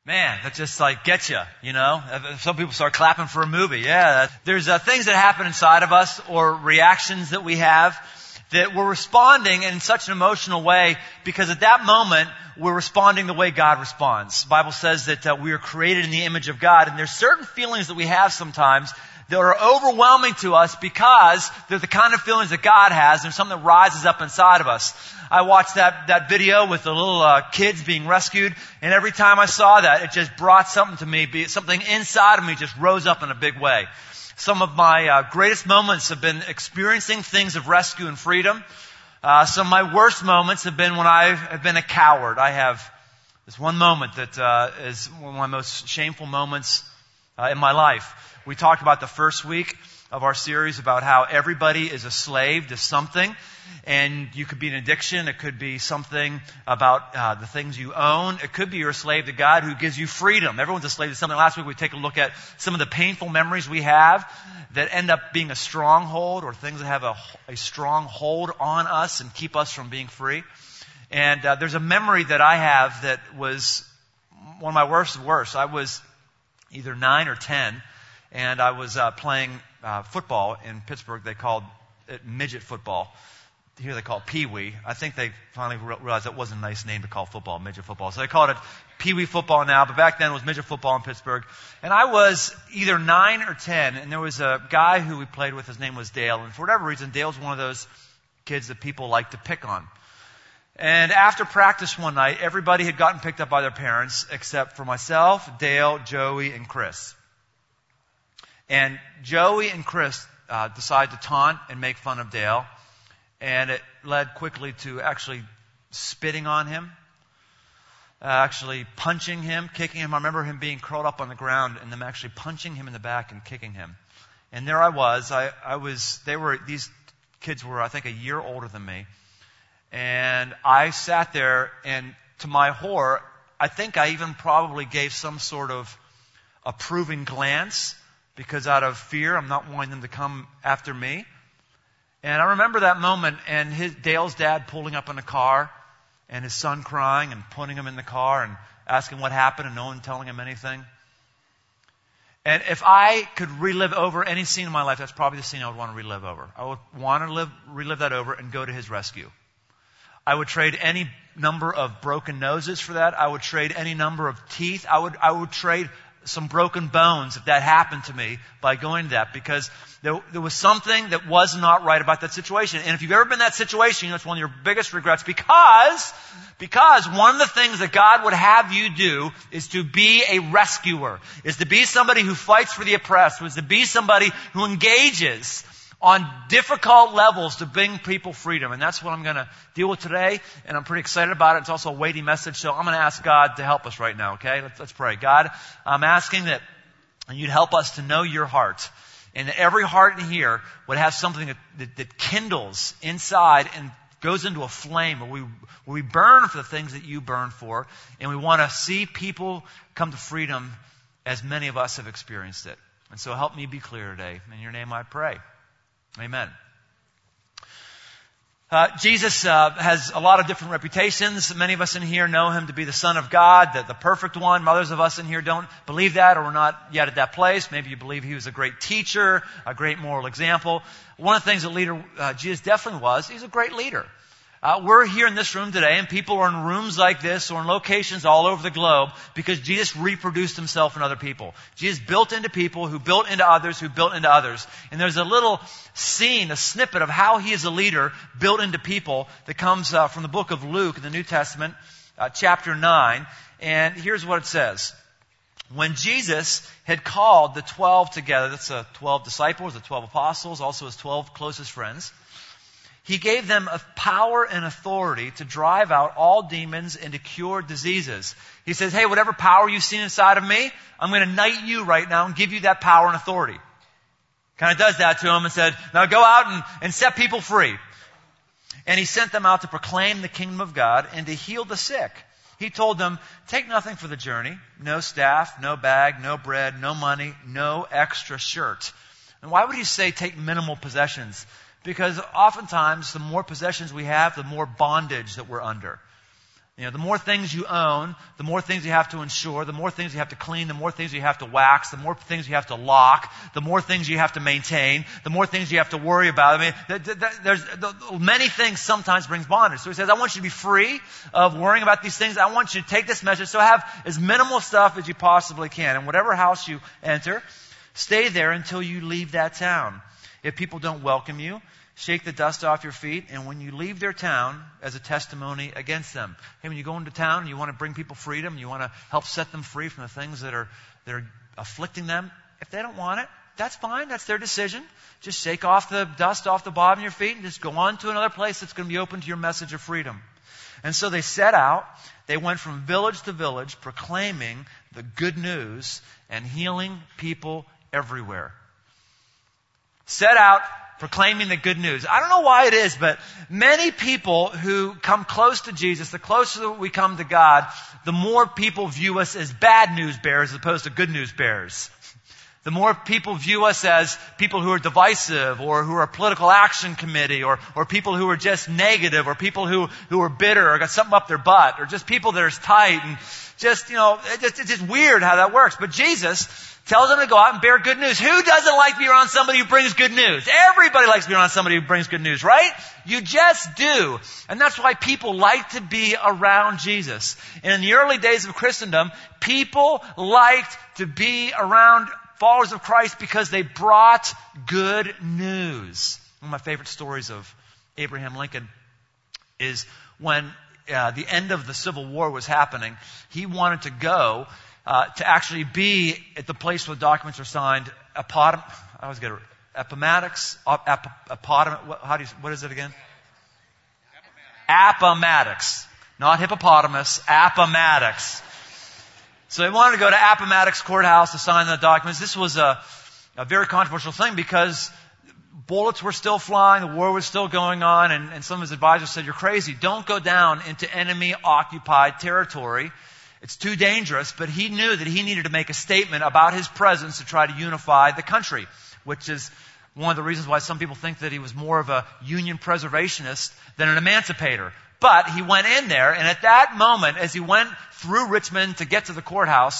Man, that just like gets you, you know? Some people start clapping for a movie. Yeah, there's things that happen inside of us or reactions that we have that we're responding in such an emotional way because at that moment we're responding the way God responds. The Bible says that we are created in the image of God, and there's certain feelings that we have sometimes that are overwhelming to us because they're the kind of feelings that God has. There's something that rises up inside of us. I watched that video with the little kids being rescued, and every time I saw that, it just brought something to me. Something inside of me just rose up in a big way. Some of my greatest moments have been experiencing things of rescue and freedom. Some of my worst moments have been when I have been a coward. I have this one moment that is one of my most shameful moments in my life. We talked about the first week of our series about how everybody is a slave to something. And you could be an addiction. It could be something about the things you own. It could be you're a slave to God who gives you freedom. Everyone's a slave to something. Last week we take a look at some of the painful memories we have that end up being a stronghold, or things that have a strong hold on us and keep us from being free. And there's a memory that I have that was one of my worst. I was either 9 or 10, and I was playing football in Pittsburgh. They called it midget football. Here they call it Pee-wee. I think they finally realized that wasn't a nice name to call football, midget football. So they called it Pee-wee football now, but back then it was midget football in Pittsburgh. And I was either 9 or 10, and there was a guy who we played with. His name was Dale. And for whatever reason, Dale's one of those kids that people like to pick on. And after practice one night, everybody had gotten picked up by their parents except for myself, Dale, Joey, and Chris. And Joey and Chris decided to taunt and make fun of Dale. And it led quickly to actually spitting on him, actually punching him, kicking him. I remember him being curled up on the ground and them actually punching him in the back and kicking him. And there I was. These kids were, I think, a year older than me. And I sat there, and to my horror, I think I even probably gave some sort of approving glance, because out of fear, I'm not wanting them to come after me. And I remember that moment, and Dale's dad pulling up in a car, and his son crying and putting him in the car and asking what happened, and no one telling him anything. And if I could relive over any scene in my life, that's probably the scene I would want to relive over. I would want to relive that over and go to his rescue. I would trade any number of broken noses for that. I would trade any number of teeth. I would trade some broken bones if that happened to me by going to that, because there was something that was not right about that situation. And if you've ever been in that situation, that's one of your biggest regrets, because one of the things that God would have you do is to be a rescuer, is to be somebody who fights for the oppressed, is to be somebody who engages on difficult levels to bring people freedom. And that's what I'm going to deal with today, and I'm pretty excited about it. It's also a weighty message, so I'm going to ask God to help us right now, okay? Let's pray. God, I'm asking that you'd help us to know your heart, and that every heart in here would have something that kindles inside and goes into a flame where we burn for the things that you burn for, and we want to see people come to freedom as many of us have experienced it. And so help me be clear today. In your name I pray. Amen. Jesus has a lot of different reputations. Many of us in here know him to be the Son of God, the perfect one. Others of us in here don't believe that, or we're not yet at that place. Maybe you believe he was a great teacher, a great moral example. One of the things that Jesus definitely was, he's a great leader. We're here in this room today, and people are in rooms like this or in locations all over the globe because Jesus reproduced himself in other people. Jesus built into people who built into others who built into others. And there's a little scene, a snippet of how he is a leader built into people that comes from the book of Luke in the New Testament, chapter 9. And here's what it says. When Jesus had called the 12 together, that's 12 disciples, the 12 apostles, also his 12 closest friends, he gave them power and authority to drive out all demons and to cure diseases. He says, hey, whatever power you've seen inside of me, I'm going to knight you right now and give you that power and authority. Kind of does that to him and said, now go out and set people free. And he sent them out to proclaim the kingdom of God and to heal the sick. He told them, take nothing for the journey, no staff, no bag, no bread, no money, no extra shirt. And why would he say take minimal possessions? Because oftentimes, the more possessions we have, the more bondage that we're under. You know, the more things you own, the more things you have to insure, the more things you have to clean, the more things you have to wax, the more things you have to lock, the more things you have to maintain, the more things you have to worry about. I mean, many things sometimes brings bondage. So he says, I want you to be free of worrying about these things. I want you to take this message. So have as minimal stuff as you possibly can. And whatever house you enter, stay there until you leave that town. If people don't welcome you, shake the dust off your feet, and when you leave their town, as a testimony against them. Hey, when you go into town and you want to bring people freedom, you want to help set them free from the things that are afflicting them, if they don't want it, that's fine. That's their decision. Just shake off the dust off the bottom of your feet and just go on to another place that's going to be open to your message of freedom. And so they set out. They went from village to village proclaiming the good news and healing people everywhere. Set out proclaiming the good news. I don't know why it is, but many people who come close to Jesus, the closer we come to God, the more people view us as bad news bearers as opposed to good news bearers. The more people view us as people who are divisive, or who are a political action committee, or people who are just negative, or people who are bitter, or got something up their butt, or just people that are tight, and just, it's just weird how that works. But Jesus tells them to go out and bear good news. Who doesn't like to be around somebody who brings good news? Everybody likes to be around somebody who brings good news, right? You just do. And that's why people like to be around Jesus. And in the early days of Christendom, people liked to be around followers of Christ because they brought good news. One of my favorite stories of Abraham Lincoln is when the end of the Civil War was happening. He wanted to go to actually be at the place where the documents are signed. Appomattox. What is it again? Appomattox. Not hippopotamus. Appomattox. So they wanted to go to Appomattox Courthouse to sign the documents. This was a very controversial thing because bullets were still flying, the war was still going on, and some of his advisors said, you're crazy. Don't go down into enemy-occupied territory. It's too dangerous. But he knew that he needed to make a statement about his presence to try to unify the country, which is one of the reasons why some people think that he was more of a Union preservationist than an emancipator. But he went in there, and at that moment, as he went through Richmond to get to the courthouse,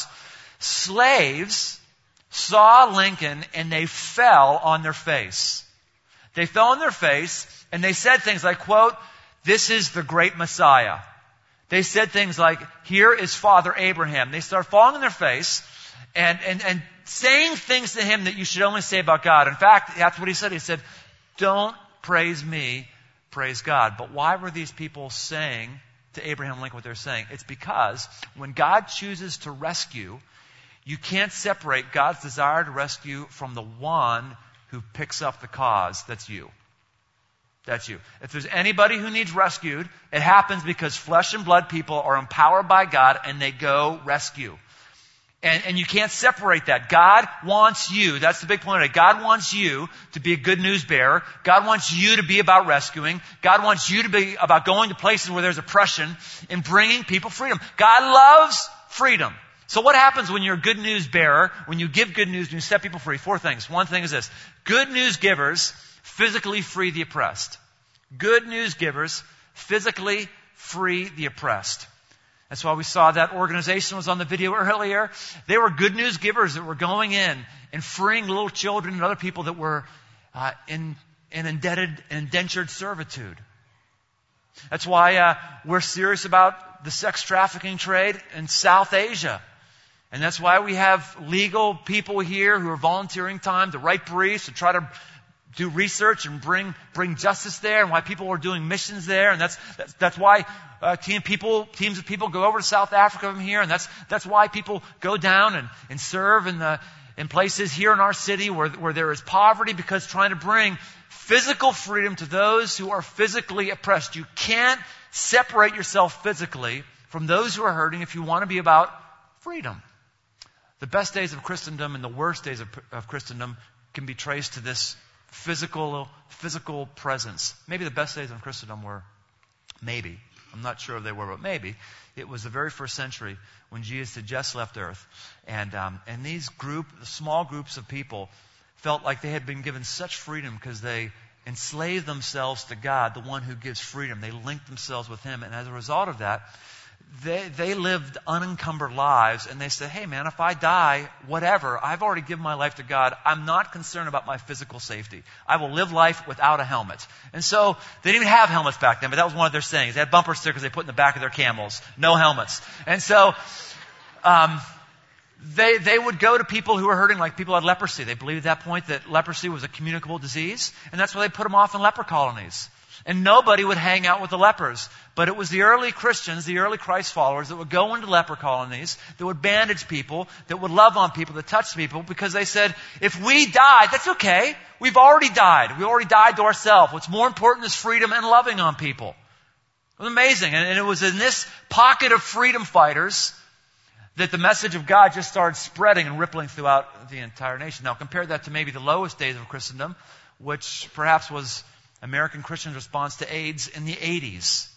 slaves saw Lincoln and they fell on their face. They fell on their face and they said things like, quote, "This is the great Messiah." They said things like, "Here is Father Abraham." They started falling on their face and saying things to him that you should only say about God. In fact, that's what he said. He said, "Don't praise me, praise God." But why were these people saying to Abraham Lincoln what they're saying? It's because when God chooses to rescue, you can't separate God's desire to rescue from the one who picks up the cause. That's you. That's you. If there's anybody who needs rescued, it happens because flesh and blood people are empowered by God and they go rescue. And you can't separate that. God wants you, that's the big point of it. God wants you to be a good news bearer. God wants you to be about rescuing. God wants you to be about going to places where there's oppression and bringing people freedom. God loves freedom. So what happens when you're a good news bearer, when you give good news, when you set people free? 4 things. One thing is this. Good news givers physically free the oppressed. Good news givers physically free the oppressed. That's why we saw that organization was on the video earlier. They were good news givers that were going in and freeing little children and other people that were in indentured servitude. That's why we're serious about the sex trafficking trade in South Asia. And that's why we have legal people here who are volunteering time to write briefs, to try to do research and bring justice there, and why people are doing missions there. And that's why teams of people go over to South Africa from here. And that's why people go down and serve in places here in our city where there is poverty, because trying to bring physical freedom to those who are physically oppressed. You can't separate yourself physically from those who are hurting if you want to be about freedom. The best days of Christendom and the worst days of Christendom can be traced to this physical presence. Maybe the best days of Christendom were, I'm not sure if they were, but maybe it was the very first century when Jesus had just left earth. And these small groups of people felt like they had been given such freedom because they enslaved themselves to God, the one who gives freedom. They linked themselves with Him. And as a result of that, they lived unencumbered lives, and they said, hey man, if I die, whatever, I've already given my life to God. I'm not concerned about my physical safety. I will live life without a helmet. And so they didn't even have helmets back then, but that was one of their sayings. They had bumper stickers they put in the back of their camels. No helmets. And so they would go to people who were hurting, like people who had leprosy. They believed at that point that leprosy was a communicable disease, and that's why they put them off in leper colonies. And nobody would hang out with the lepers. But it was the early Christians, the early Christ followers, that would go into leper colonies, that would bandage people, that would love on people, that touched people, because they said, if we died, that's okay. We've already died. We already died to ourselves. What's more important is freedom and loving on people. It was amazing. And it was in this pocket of freedom fighters that the message of God just started spreading and rippling throughout the entire nation. Now compare that to maybe the lowest days of Christendom, which perhaps was American Christians' response to AIDS in the 80s.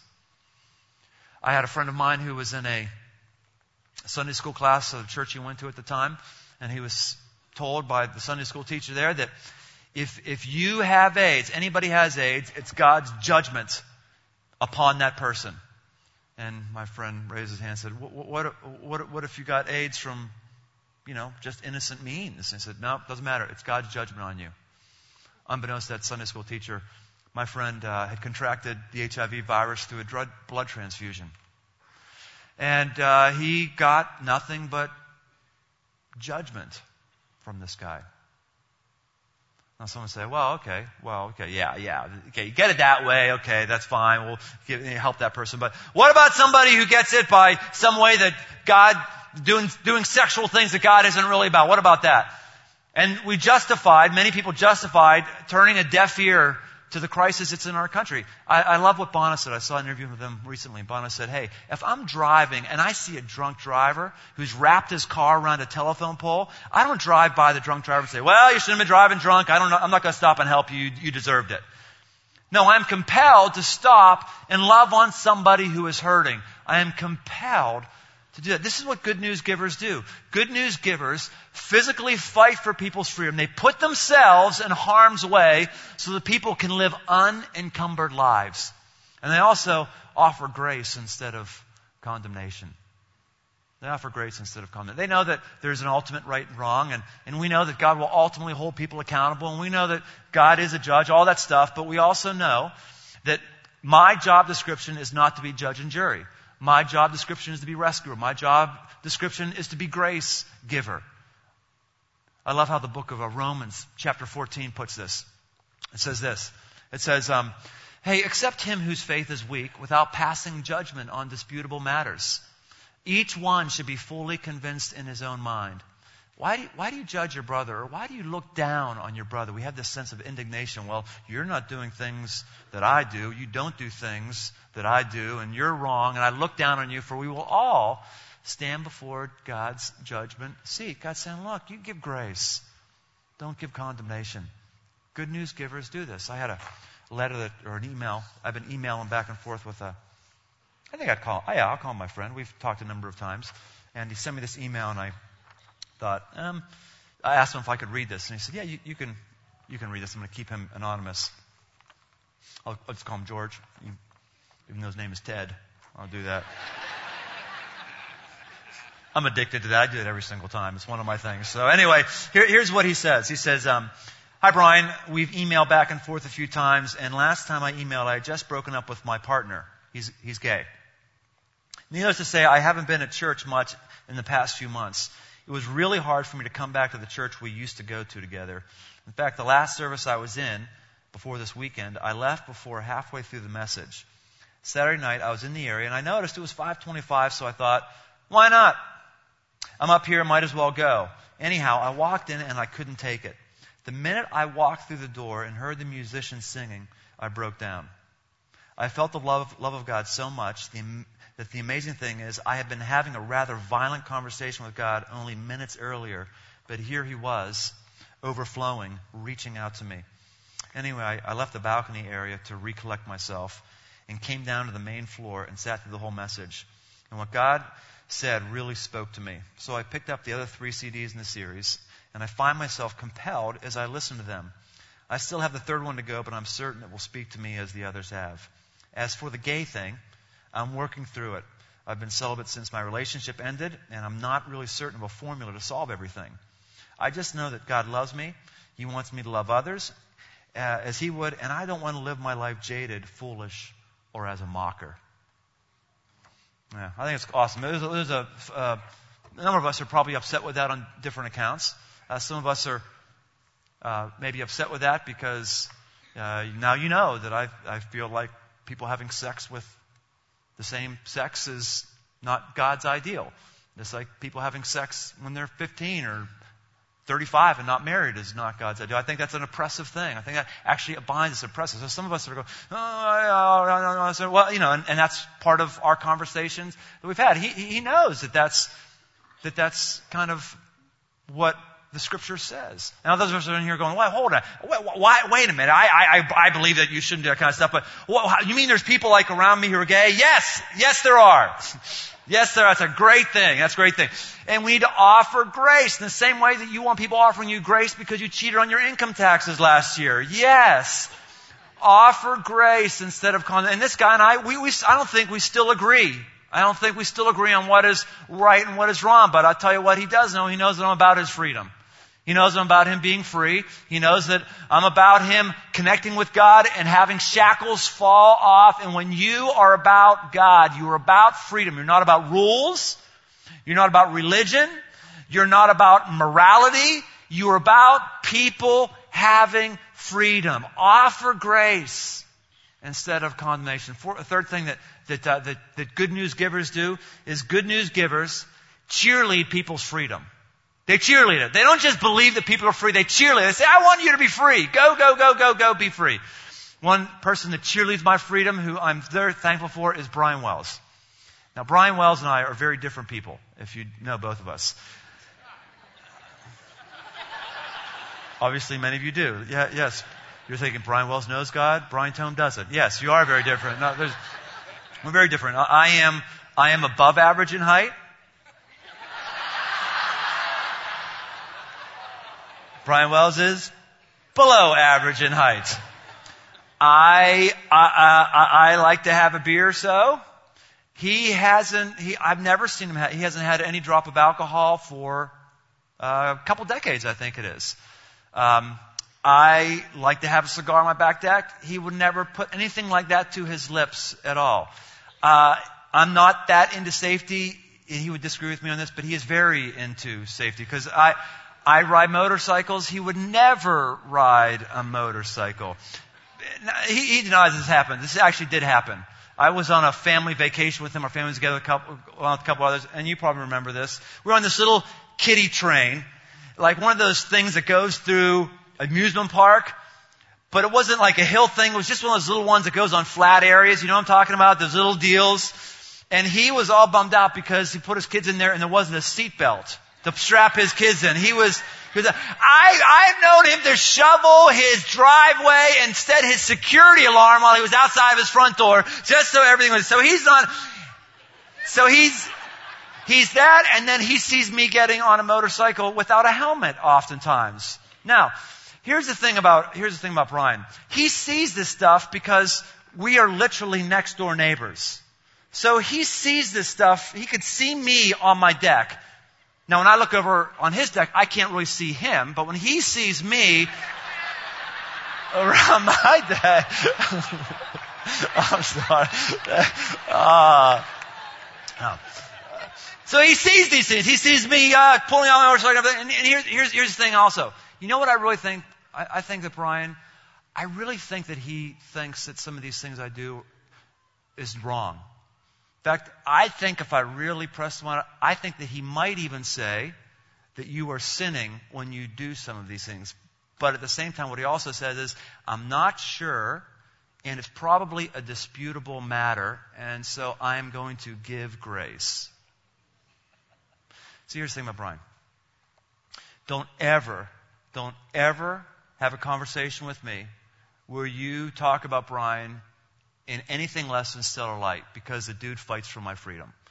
I had a friend of mine who was in a Sunday school class of the church he went to at the time, and he was told by the Sunday school teacher there that if you have AIDS, anybody has AIDS, it's God's judgment upon that person. And my friend raised his hand and said, what if you got AIDS from, just innocent means? And I said, no, it doesn't matter. It's God's judgment on you. Unbeknownst to that Sunday school teacher, my friend had contracted the HIV virus through a blood transfusion. And he got nothing but judgment from this guy. Now someone say, okay, yeah. Okay, you get it that way, okay, that's fine, we'll help that person. But what about somebody who gets it by some way that God, doing sexual things that God isn't really about? What about that? And many people justified turning a deaf ear to the crisis that's in our country. I love what Bono said. I saw an interview with him recently. Bono said, hey, if I'm driving and I see a drunk driver who's wrapped his car around a telephone pole, I don't drive by the drunk driver and say, well, you shouldn't have been driving drunk. I'm not going to stop and help you. You deserved it. No, I'm compelled to stop and love on somebody who is hurting. I am compelled to do that. This is what good news givers do. Good news givers physically fight for people's freedom. They put themselves in harm's way so that people can live unencumbered lives. And they also offer grace instead of condemnation. They offer grace instead of condemnation. They know that there's an ultimate right and wrong, and we know that God will ultimately hold people accountable, and we know that God is a judge, all that stuff, but we also know that my job description is not to be judge and jury. My job description is to be rescuer. My job description is to be grace giver. I love how the book of Romans chapter 14 puts this. It says this. It says, hey, accept him whose faith is weak without passing judgment on disputable matters. Each one should be fully convinced in his own mind. Why do you judge your brother? Or why do you look down on your brother? We have this sense of indignation. Well, you're not doing things that I do. You don't do things that I do. And you're wrong. And I look down on you. For we will all stand before God's judgment seat. God's saying, look, you give grace. Don't give condemnation. Good news givers do this. I had a letter or an email. I've been emailing back and forth with I'll call my friend. We've talked a number of times. And he sent me this email, and I thought, I asked him if I could read this, and he said, yeah, you can read this. I'm going to keep him anonymous. I'll just call him George, even though his name is Ted. I'll do that. I'm addicted to that. I do it every single time. It's one of my things. So anyway, here's what he says. He says, hi Brian, we've emailed back and forth a few times, and last time I emailed, I had just broken up with my partner. He's gay. Needless to say, I haven't been at church much in the past few months. It was really hard for me to come back to the church we used to go to together. In fact, the last service I was in before this weekend, I left before halfway through the message. Saturday night, I was in the area, and I noticed it was 5:25, so I thought, why not? I'm up here, might as well go. Anyhow, I walked in, and I couldn't take it. The minute I walked through the door and heard the musicians singing, I broke down. I felt the love of God so much that the amazing thing is I had been having a rather violent conversation with God only minutes earlier, but here he was, overflowing, reaching out to me. Anyway, I left the balcony area to recollect myself and came down to the main floor and sat through the whole message. And what God said really spoke to me. So I picked up the other 3 CDs in the series, and I find myself compelled as I listen to them. I still have the 3rd one to go, but I'm certain it will speak to me as the others have. As for the gay thing, I'm working through it. I've been celibate since my relationship ended, and I'm not really certain of a formula to solve everything. I just know that God loves me. He wants me to love others as He would, and I don't want to live my life jaded, foolish, or as a mocker. Yeah, I think it's awesome. There's a number of us are probably upset with that on different accounts. Some of us are maybe upset with that because now you know that I feel like people having sex with the same sex is not God's ideal. It's like people having sex when they're 15 or 35 and not married is not God's ideal. I think that's an oppressive thing. I think that actually binds us, oppressive. So some of us are going, well, and that's part of our conversations that we've had. He knows that's kind of what the Scripture says. Now, those of us are in here going, well, hold on. Wait a minute. I believe that you shouldn't do that kind of stuff, but you mean there's people like around me who are gay? Yes, there are. Yes, there are. That's a great thing. That's a great thing. And we need to offer grace in the same way that you want people offering you grace because you cheated on your income taxes last year. Yes. Offer grace instead of condemnation. And this guy and I don't think we still agree. I don't think we still agree on what is right and what is wrong. But I'll tell you what he does know. He knows that I'm about his freedom. He knows I'm about him being free. He knows that I'm about him connecting with God and having shackles fall off. And when you are about God, you are about freedom. You're not about rules. You're not about religion. You're not about morality. You are about people having freedom. Offer grace instead of condemnation. A third thing that good news givers do is good news givers cheerlead people's freedom. They cheerlead it. They don't just believe that people are free. They cheerlead it. They say, I want you to be free. Go, be free. One person that cheerleads my freedom, who I'm very thankful for, is Brian Wells. Now, Brian Wells and I are very different people, if you know both of us. Obviously, many of you do. Yeah, yes. You're thinking, Brian Wells knows God, Brian Tome doesn't. Yes, you are very different. No, we're very different. I am above average in height. Brian Wells is below average in height. I like to have a beer or so. I've never seen him, he hasn't had any drop of alcohol for a couple decades, I think it is. I like to have a cigar on my back deck. He would never put anything like that to his lips at all. I'm not that into safety. He would disagree with me on this, but he is very into safety because I ride motorcycles. He would never ride a motorcycle. He denies this happened. This actually did happen. I was on a family vacation with him. Our family was together with a couple others, and you probably remember this. We were on this little kiddie train, like one of those things that goes through amusement park, but it wasn't like a hill thing. It was just one of those little ones that goes on flat areas. You know what I'm talking about? Those little deals. And he was all bummed out because he put his kids in there and there wasn't a seat belt to strap his kids in. I've known him to shovel his driveway and set his security alarm while he was outside of his front door, just so everything was, he's that, and then he sees me getting on a motorcycle without a helmet oftentimes. Now, here's the thing about Brian. He sees this stuff because we are literally next door neighbors. So he sees this stuff. He could see me on my deck. Now, when I look over on his deck, I can't really see him. But when he sees me around my deck, I'm sorry. So he sees these things. He sees me pulling on the motorcycle. And here's the thing also. You know what I really think? I think that Brian, I really think that he thinks that some of these things I do is wrong. In fact, I think if I really press him on it, I think that he might even say that you are sinning when you do some of these things. But at the same time, what he also says is, I'm not sure, and it's probably a disputable matter, and so I'm going to give grace. So here's the thing about Brian. Don't ever have a conversation with me where you talk about Brian in anything less than stellar light, because the dude fights for my freedom.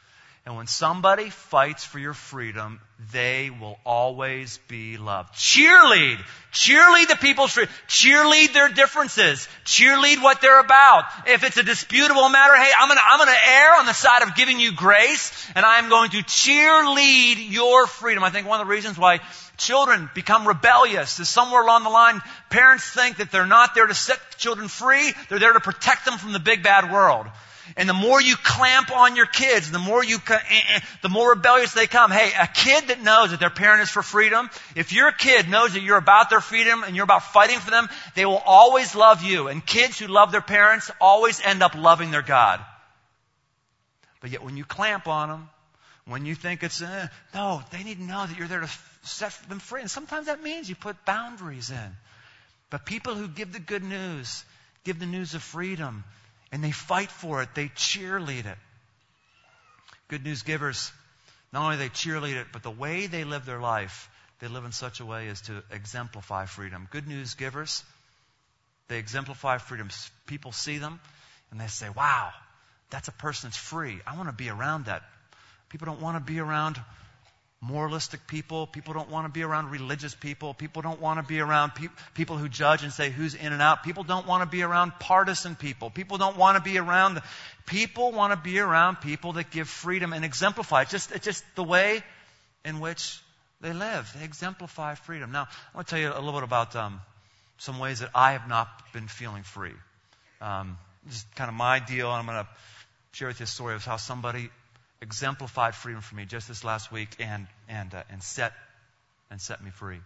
And when somebody fights for your freedom, they will always be loved. Cheerlead. Cheerlead the people's freedom. Cheerlead their differences. Cheerlead what they're about. If it's a disputable matter, hey, I'm gonna err on the side of giving you grace, and I'm going to cheerlead your freedom. I think one of the reasons why children become rebellious is somewhere along the line, parents think that they're not there to set children free, they're there to protect them from the big bad world. And the more you clamp on your kids, the more rebellious they come. Hey, a kid that knows that their parent is for freedom, if your kid knows that you're about their freedom and you're about fighting for them, they will always love you. And kids who love their parents always end up loving their God. But yet when you clamp on them, when you think it's, no, they need to know that you're there to set them free. And sometimes that means you put boundaries in. But people who give the good news, give the news of freedom, and they fight for it. They cheerlead it. Good news givers, not only they cheerlead it, but the way they live their life, they live in such a way as to exemplify freedom. Good news givers, they exemplify freedom. People see them and they say, wow, that's a person that's free. I want to be around that. People don't want to be around moralistic people. People don't want to be around religious people. People don't want to be around people who judge and say who's in and out. People don't want to be around partisan people. People don't want to be around. People want to be around people that give freedom and exemplify. It's just the way in which they live. They exemplify freedom. Now, I want to tell you a little bit about some ways that I have not been feeling free. This is kind of my deal, and I'm going to share with you a story of how somebody exemplified freedom for me just this last week and set me free.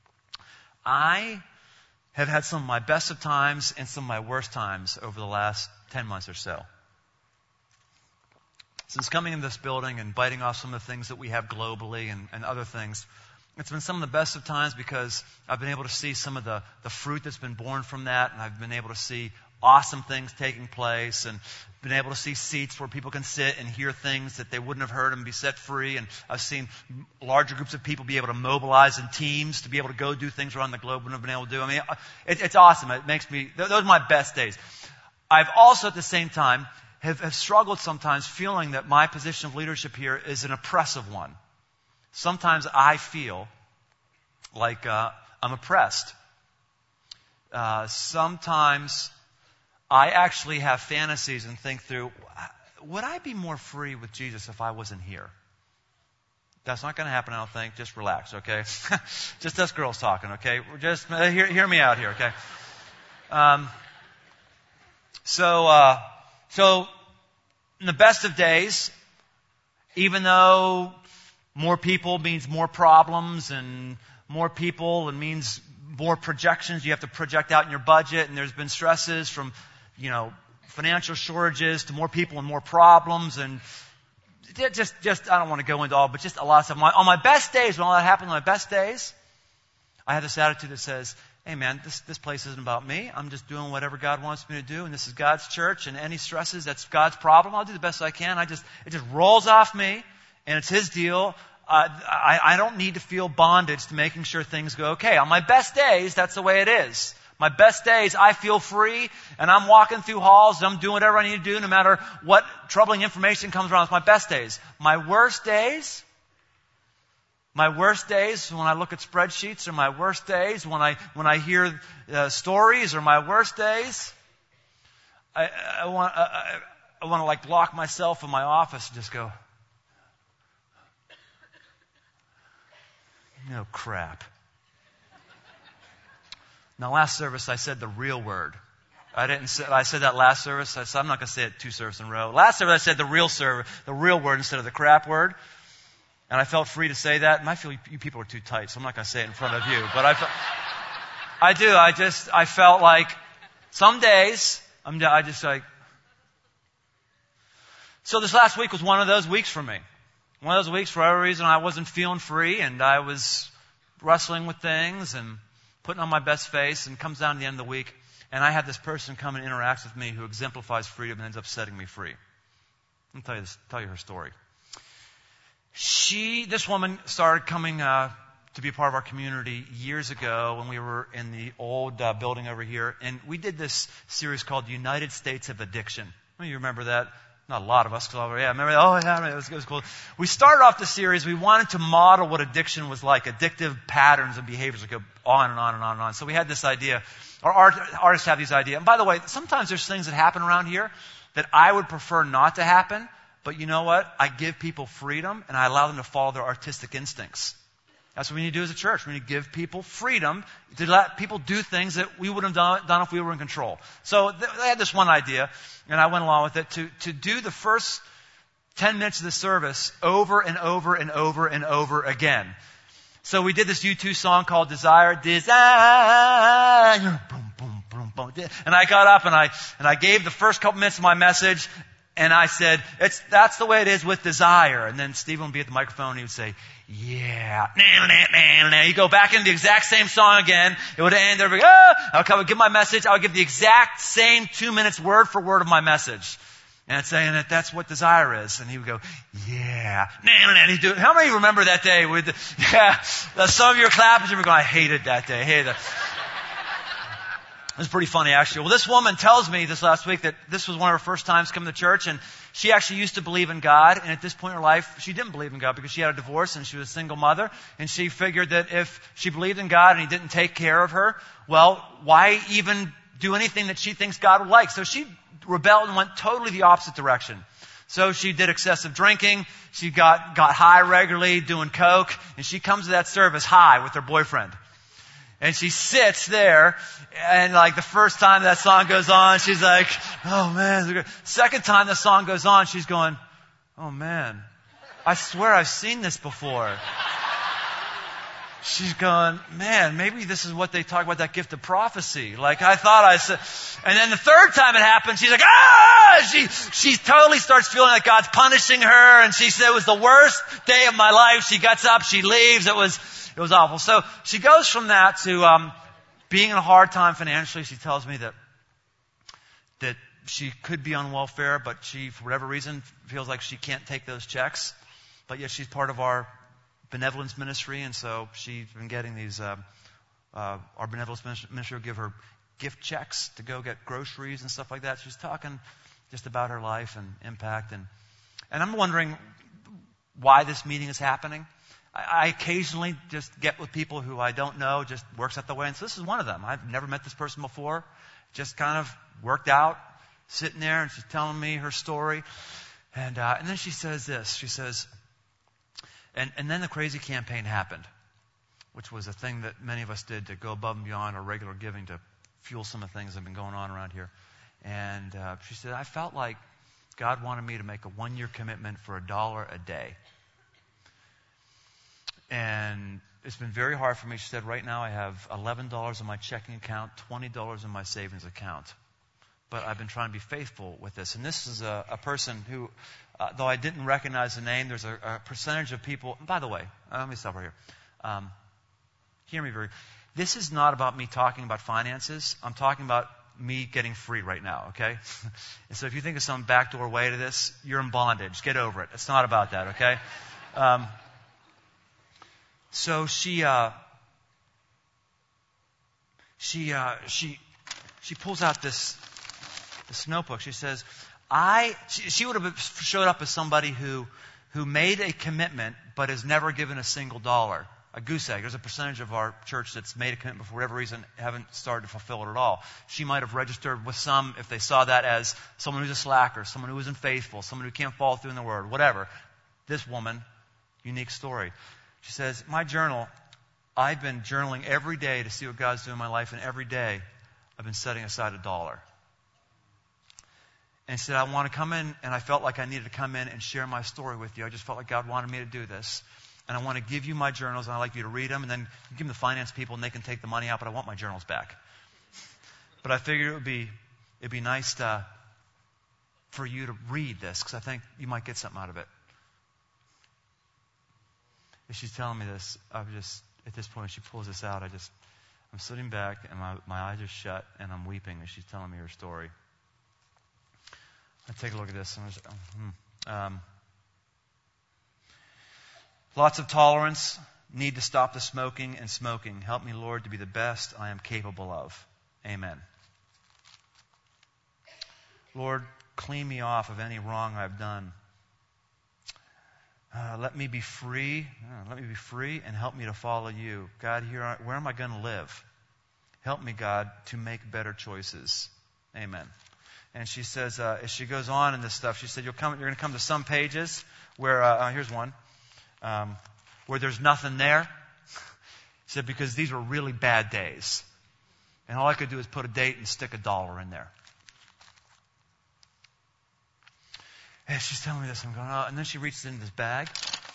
I have had some of my best of times and some of my worst times over the last 10 months or so. Since coming into this building and biting off some of the things that we have globally and other things, it's been some of the best of times because I've been able to see some of the fruit that's been born from that, and I've been able to see awesome things taking place and been able to see seats where people can sit and hear things that they wouldn't have heard and be set free. And I've seen larger groups of people be able to mobilize in teams to be able to go do things around the globe wouldn't have been able to do. I mean, it's awesome. It makes me, those are my best days. I've also at the same time have struggled sometimes feeling that my position of leadership here is an oppressive one. Sometimes I feel like I'm oppressed. Sometimes I actually have fantasies and think through, would I be more free with Jesus if I wasn't here? That's not going to happen, I don't think. Just relax, okay? Just us girls talking, okay? Just hear me out here, okay? So in the best of days, even though more people means more problems, and more people and means more projections, you have to project out in your budget, and there's been stresses from financial shortages to more people and more problems, and just I don't want to go into all, but just a lot of stuff. On my best days, when all that happened, on my best days, I have this attitude that says, hey man, this place isn't about me. I'm just doing whatever God wants me to do, and this is God's church, and any stresses, that's God's problem. I'll do the best I can. It just rolls off me, and it's His deal. I don't need to feel bondage to making sure things go okay. On my best days, that's the way it is. My best days, I feel free, and I'm walking through halls, and I'm doing whatever I need to do, no matter what troubling information comes around. It's my best days. My worst days, when I look at spreadsheets, or my worst days when I hear stories, or my worst days, I want to like lock myself in my office and just go, no crap. Now, last service, I said the real word. I said that last service. I said, I'm not going to say it 2 services in a row. Last service, I said the real word instead of the crap word. And I felt free to say that. And I feel you people are too tight, so I'm not going to say it in front of you. But I felt like some days, I just like. So this last week was one of those weeks for me. One of those weeks, for whatever reason, I wasn't feeling free, and I was wrestling with things and putting on my best face, and comes down to the end of the week, and I had this person come and interact with me who exemplifies freedom and ends up setting me free. Let me tell you her story. This woman started coming to be a part of our community years ago when we were in the old building over here, and we did this series called United States of Addiction. You remember that? Not a lot of us, because remember, it was cool. We started off the series, we wanted to model what addiction was like, addictive patterns and behaviors that go on and on and on and on. So we had this idea, our artists have these ideas. And by the way, sometimes there's things that happen around here that I would prefer not to happen, but you know what? I give people freedom and I allow them to follow their artistic instincts. That's what we need to do as a church. We need to give people freedom to let people do things that we wouldn't have done if we were in control. So they had this one idea, and I went along with it, to do the first 10 minutes of the service over and over and over and over again. So we did this U2 song called Desire. Desire. Boom, boom, boom, boom. And I got up and I gave the first couple minutes of my message, and I said, that's the way it is with desire. And then Stephen would be at the microphone and he would say, yeah. He'd go back into the exact same song again. It would end there. I would give my message. I would give the exact same 2 minutes word for word of my message. And I'd say, and that's what desire is. And he would go, yeah. He'd do it. How many remember that day? Some of you are clapping. You were going, I hated that day. I hated that. It was pretty funny, actually. Well, this woman tells me this last week that this was one of her first times coming to church, and she actually used to believe in God, and at this point in her life, she didn't believe in God because she had a divorce and she was a single mother, and she figured that if she believed in God and He didn't take care of her, well, why even do anything that she thinks God would like? So she rebelled and went totally the opposite direction. So she did excessive drinking, she got high regularly, doing coke, and she comes to that service high with her boyfriend. And she sits there, and like the first time that song goes on, she's like, oh man. Second time the song goes on, she's going, oh man, I swear I've seen this before. She's going, man, maybe this is what they talk about, that gift of prophecy. Like I thought I said. And then the third time it happens, she's like, She totally starts feeling like God's punishing her, and she said it was the worst day of my life. She gets up, she leaves. It was awful. So she goes from that to being in a hard time financially. She tells me that she could be on welfare, but she, for whatever reason, feels like she can't take those checks. But yet she's part of our benevolence ministry, and so she's been getting these. Our benevolence ministry will give her gift checks to go get groceries and stuff like that. She's talking just about her life and impact, and I'm wondering why this meeting is happening. I occasionally just get with people who I don't know, just works out the way. And so this is one of them. I've never met this person before. Just kind of worked out, sitting there, and she's telling me her story. And then she says this. She says, and then the crazy campaign happened, which was a thing that many of us did to go above and beyond our regular giving to fuel some of the things that have been going on around here. And she said, I felt like God wanted me to make a 1-year commitment for $1 a day. And it's been very hard for me. She said, right now I have $11 in my checking account, $20 in my savings account. But I've been trying to be faithful with this. And this is a person who, though I didn't recognize the name, there's a percentage of people. By the way, let me stop right here. Hear me this is not about me talking about finances. I'm talking about me getting free right now, okay? And so if you think of some backdoor way to this, you're in bondage. Get over it. It's not about that, okay? So she pulls out this notebook. She says, she would have showed up as somebody who made a commitment but has never given a single dollar. A goose egg. There's a percentage of our church that's made a commitment for whatever reason, haven't started to fulfill it at all. She might have registered with some if they saw that as someone who's a slacker, someone who isn't faithful, someone who can't follow through in the word, whatever. This woman, unique story. She says, my journal, I've been journaling every day to see what God's doing in my life, and every day I've been setting aside $1. And she said, I want to come in, and I felt like I needed to come in and share my story with you. I just felt like God wanted me to do this. And I want to give you my journals, and I'd like you to read them, and then you give them to the finance people, and they can take the money out, but I want my journals back. But I figured it'd be nice for you to read this, because I think you might get something out of it. As she's telling me this, at this point, she pulls this out. I'm sitting back, and my eyes are shut, and I'm weeping as she's telling me her story. I take a look at this, and lots of tolerance, need to stop the smoking and smoking. Help me, Lord, to be the best I am capable of. Amen. Lord, clean me off of any wrong I've done. Let me be free. Let me be free and help me to follow you. God, where am I going to live? Help me, God, to make better choices. Amen. And she says, as she goes on in this stuff, she said, you're going to come to some pages where, here's one, where there's nothing there. She said, because these were really bad days. And all I could do is put a date and stick $1 in there. And she's telling me this, I'm going, oh. And then she reaches into this bag.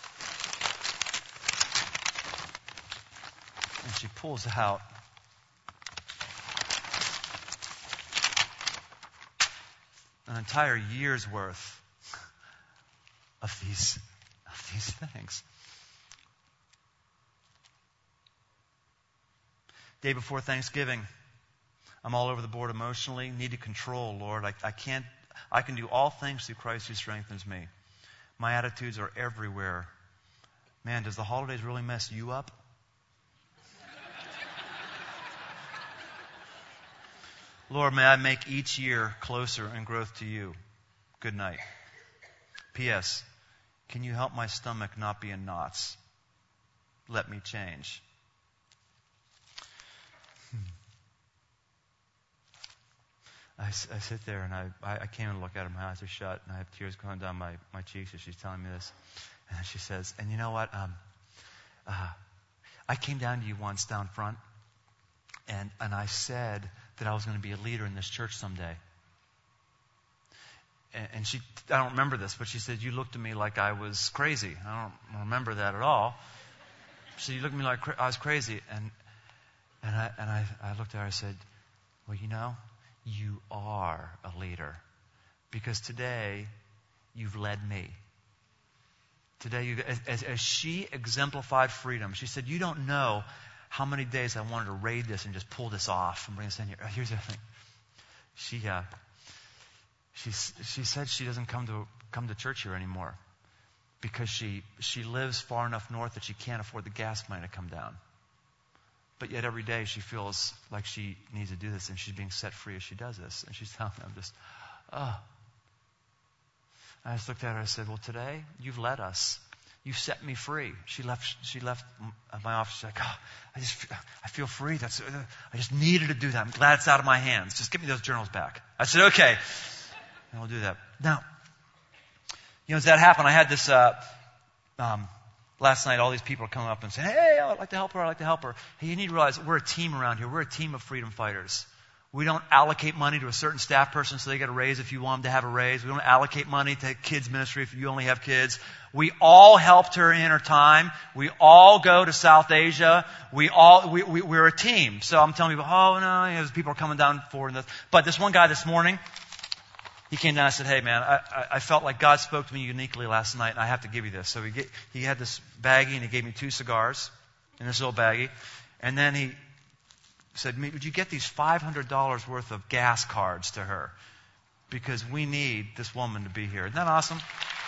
And she pulls out an entire year's worth of these things. Day before Thanksgiving, I'm all over the board emotionally, need to control, Lord. I can do all things through Christ who strengthens me. My attitudes are everywhere. Man, does the holidays really mess you up? Lord, may I make each year closer in growth to you. Good night. P.S. Can you help my stomach not be in knots? Let me change. I sit there and I can't even look at her. My eyes are shut and I have tears going down my cheeks as she's telling me this. And she says, and you know what? I came down to you once down front and I said that I was going to be a leader in this church someday. And I don't remember this, but she said, you looked at me like I was crazy. I don't remember that at all. She said, you looked at me like I was crazy. And I looked at her and I said, well, you know, you are a leader. Because today, you've led me. Today, as she exemplified freedom, she said, you don't know how many days I wanted to raid this and just pull this off and bring this in here. Here's the thing. She said she doesn't come to church here anymore because she lives far enough north that she can't afford the gas money to come down. But yet every day she feels like she needs to do this and she's being set free as she does this. And she's telling me, I just looked at her and I said, well, today you've led us. You set me free. She left my office. She's like, I feel free. I just needed to do that. I'm glad it's out of my hands. Just give me those journals back. I said, okay. And we'll do that. Now, as that happened, I had this, last night, all these people are coming up and saying, hey, I'd like to help her. I'd like to help her. Hey, you need to realize we're a team around here. We're a team of freedom fighters. We don't allocate money to a certain staff person so they get a raise if you want them to have a raise. We don't allocate money to kids ministry if you only have kids. We all helped her in her time. We all go to South Asia. We're a team. So I'm telling people, oh no, people are coming down for this. But this one guy this morning, he came down and said, hey man, I felt like God spoke to me uniquely last night and I have to give you this. So he had this baggie and he gave me 2 cigars in this little baggie. And then he said, would you get these $500 worth of gas cards to her? Because we need this woman to be here. Isn't that awesome?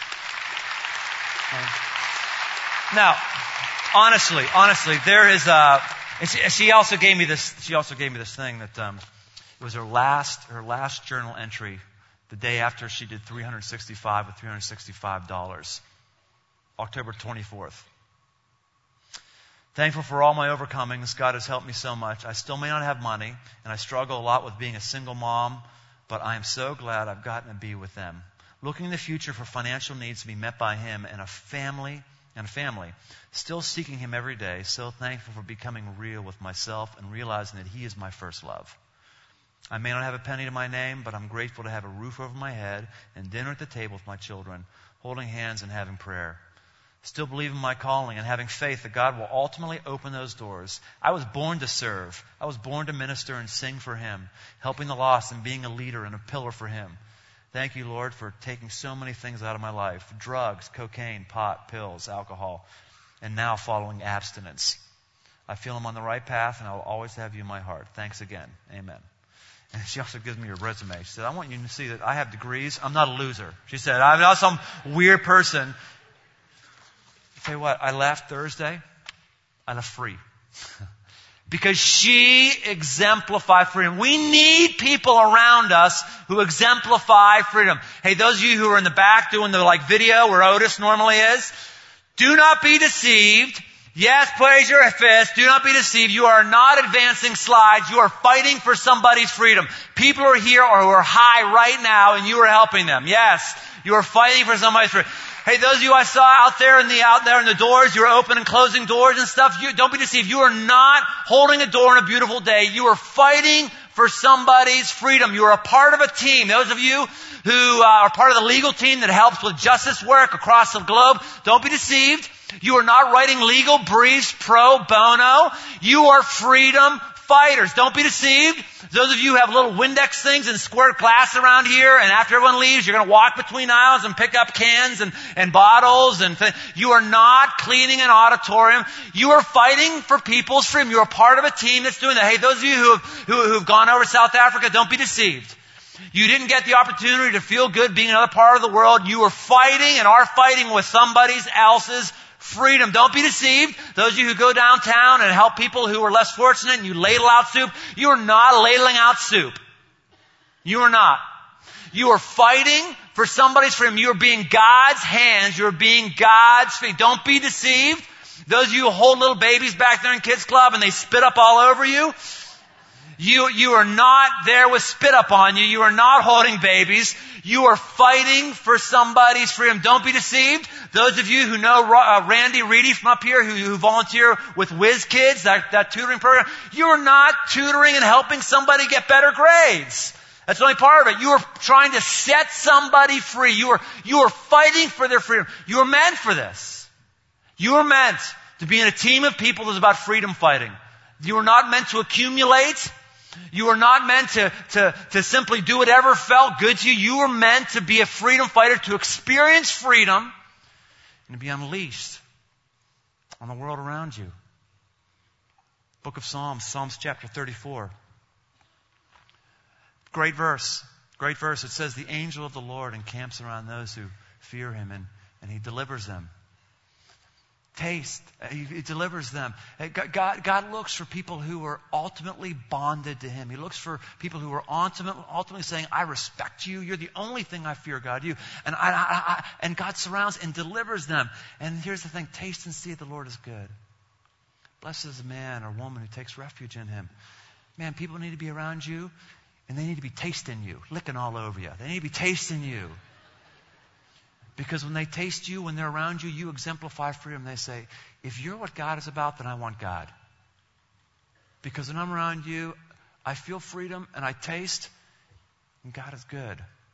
Now, honestly, there is she also gave me this thing that was her last journal entry the day after she did 365 with $365. October 24th. Thankful for all my overcomings. God has helped me so much. I still may not have money, and I struggle a lot with being a single mom, but I am so glad I've gotten to be with them. Looking in the future for financial needs to be met by Him and a family. Still seeking Him every day. So thankful for becoming real with myself and realizing that He is my first love. I may not have a penny to my name, but I'm grateful to have a roof over my head and dinner at the table with my children, holding hands and having prayer. Still believe in my calling and having faith that God will ultimately open those doors. I was born to serve. I was born to minister and sing for Him, helping the lost and being a leader and a pillar for Him. Thank you, Lord, for taking so many things out of my life. Drugs, cocaine, pot, pills, alcohol, and now following abstinence. I feel I'm on the right path and I will always have you in my heart. Thanks again. Amen. And she also gives me her resume. She said, I want you to see that I have degrees. I'm not a loser. She said, I'm not some weird person. I'll tell you what, I left Thursday. I left free. because she exemplified freedom. We need people around us who exemplify freedom. Hey, those of you who are in the back doing the video where Otis normally is, do not be deceived. Yes, praise your fist. Do not be deceived. You are not advancing slides. You are fighting for somebody's freedom. People are here or who are high right now, and you are helping them. Yes, you are fighting for somebody's freedom. Hey, those of you I saw out there in the doors, you're opening and closing doors and stuff. Don't be deceived. You are not holding a door on a beautiful day. You are fighting for somebody's freedom. You are a part of a team. Those of you who are part of the legal team that helps with justice work across the globe, don't be deceived. You are not writing legal briefs pro bono. You are freedom fighters. Don't be deceived. Those of you who have little Windex things and squirt glass around here, and after everyone leaves, you're going to walk between aisles and pick up cans and bottles. You are not cleaning an auditorium. You are fighting for people's freedom. You're a part of a team that's doing that. Hey, those of you who've gone over to South Africa, don't be deceived. You didn't get the opportunity to feel good being in another part of the world. You are fighting and are fighting with somebody else's freedom. Don't be deceived. Those of you who go downtown and help people who are less fortunate and you ladle out soup, you are not ladling out soup. You are not. You are fighting for somebody's freedom. You are being God's hands. You are being God's feet. Don't be deceived. Those of you who hold little babies back there in kids club and they spit up all over you, you are not there with spit up on you. You are not holding babies. You are fighting for somebody's freedom. Don't be deceived. Those of you who know Randy Reedy from up here who volunteer with Whiz Kids, that tutoring program, you are not tutoring and helping somebody get better grades. That's only part of it. You are trying to set somebody free. You are fighting for their freedom. You are meant for this. You are meant to be in a team of people that's about freedom fighting. You are not meant to accumulate. You are not meant to simply do whatever felt good to you. You are meant to be a freedom fighter, to experience freedom, and to be unleashed on the world around you. Book of Psalms, Psalms chapter 34. Great verse. Great verse. It says, the angel of the Lord encamps around those who fear him, and he delivers them. Taste. He delivers them. God looks for people who are ultimately bonded to him. He looks for people who are ultimately saying, I respect you. You're the only thing I fear, God. You. And God surrounds and delivers them. And here's the thing. Taste and see the Lord is good. Blessed is the man or woman who takes refuge in him. Man, people need to be around you, and they need to be tasting you, licking all over you. They need to be tasting you. Because when they taste you, when they're around you, you exemplify freedom. They say, if you're what God is about, then I want God. Because when I'm around you, I feel freedom and I taste, and God is good.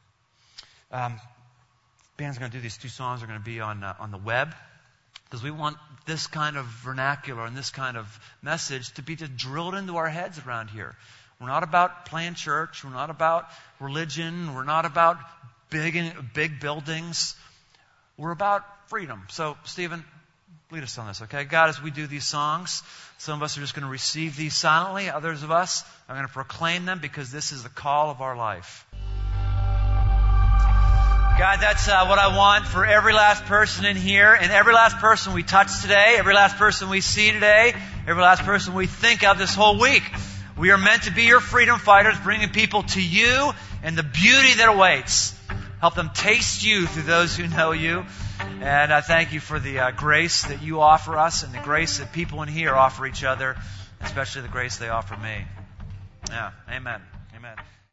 Band's going to do these two songs. Are going to be on the web. Because we want this kind of vernacular and this kind of message to be just drilled into our heads around here. We're not about playing church. We're not about religion. We're not about big buildings. We're about freedom. So, Stephen, lead us on this, okay? God, as we do these songs, some of us are just going to receive these silently. Others of us are going to proclaim them because this is the call of our life. God, that's what I want for every last person in here and every last person we touch today, every last person we see today, every last person we think of this whole week. We are meant to be your freedom fighters, bringing people to you and the beauty that awaits. Help them taste you through those who know you. And I thank you for the grace that you offer us and the grace that people in here offer each other, especially the grace they offer me. Yeah, amen. Amen.